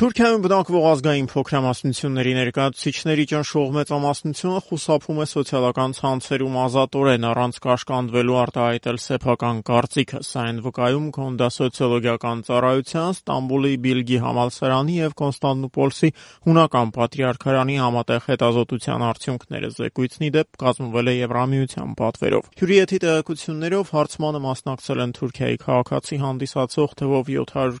Թուրքիայում բնակվող ազգային փոքրամասնությունների ներկայացուցիչների ճնշող մեծամասնությունը խուսափում է սոցիալական ցանցերում ազատորեն առանց կաշկանդվելու արտահայտել սեփական կարծիքը, սա են վկայում Քոնդա սոցիոլոգիական ծառայության, Ստամբուլի Բիլգի համալսարանի եւ Կոնստանդնուպոլսի հունական պատրիարքարանի համատեղ հետազոտության արդյունքները։ Զեկույցն ի դեպ կազմվել է Եվրամիության պատվերով։ Հյուրիեթի տեղեկություններով հարցմանը մասնակցել են Թուրքիայի քաղաքացի հանդիսացող թվով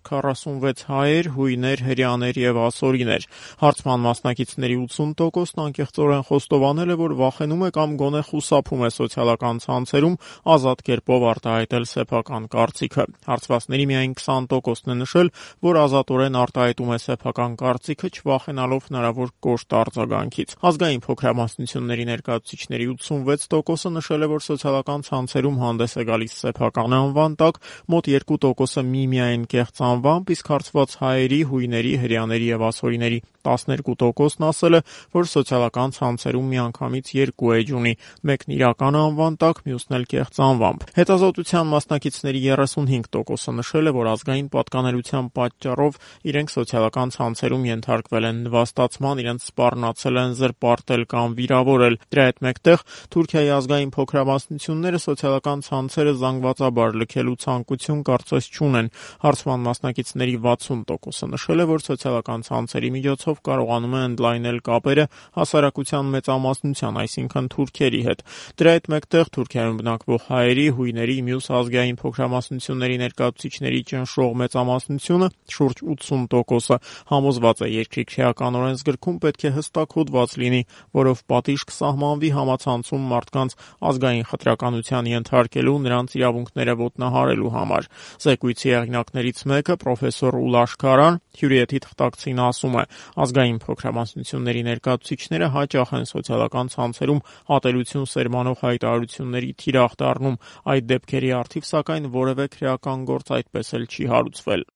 746 հայեր, հույներ, հրեաներ եւ ասորիներ։ Հարցման մասնակիցների 80%-ն անկեղծորեն խոստովանել է, որ վախենում է կամ գոնե խուսափում է սոցիալական ցանցերում ազատ կերպով արտահայտել սեփական կարծիքը։ Հարցվածների միայն 20%-ն է նշել, որ ազատորեն արտահայտում է սեփական կարծիքը, չվախենալով հնարավոր կոշտ արձագանքից։ Ազգային փոքրամասնությունների ներկայացուցիչների 86%-ը նշել է, որ սոցիալական ցանցերում հանդես է գալիս սեփական անվան տակ, մոտ 2%-ը միմիայն կեղծ անվամբ, իսկ հարցված հայերի, հույների, հրեաների եւ ասորիների 12%-ն ասել է, որ սոցիալական ցանցերում միանգամից 2 էջ ունի, մեկն իրական անվան տակ, մյուսն էլ կեղծ անվամբ։ Հետազոտության մասնակիցների 35%-ը նշել է, որ ազգային պատկանելության պատճառով իրենք սոցիալական ցանցերում ենթարկվել են նվաստացման, իրենց սպառնացել են, զրպարտել կամ վիրավորել։ Դրա հետ մեկտեղ Թուրքիայի ազգային փոքրամասնությունները սոցիալական ցանցերը զանգվածաբար լքելու ցանկություն կարծես չունեն։ Հարցման մասնակիցների 60%-ը նշել է, որ սոցիալական ցանցերի միջոցով կարողանում է ընդլայնել կապերը հասարակության մեծամասնության, այսինքն թուրքերի հետ։ Դրա հետ մեկտեղ Թուրքիայում բնակվող հայերի, հույների, մյուս ազգային փոքրամասնությունների ներկայացուցիչների ճնշող մեծամասնությունը, շուրջ 80%-ը, համոզված է երկրի քրեական օրենսգրքում պետք է հստակ հոդված լինի, որով պատիժ կսահմանվի համացանցում մարդկանց ազգային խտրականության ենթարկելու, նրանց իրավունքները ոտնահարելու համար։ Զեկույցի հեղինակներից մեկը պրոֆեսոր Ուլաշ Քարան հյուրիեթի թղթակցին ասում է. ազգային փոքրամասնությունների ներկայացուցիչները հաճախ են սոցիալական ցանցերում ատելություն սերմանող հայտարարությունների թիրախ դառնում, այդ դեպքերի առթիվ սակայն որևէ քրեական գործ այդպես էլ չի հարուցվել։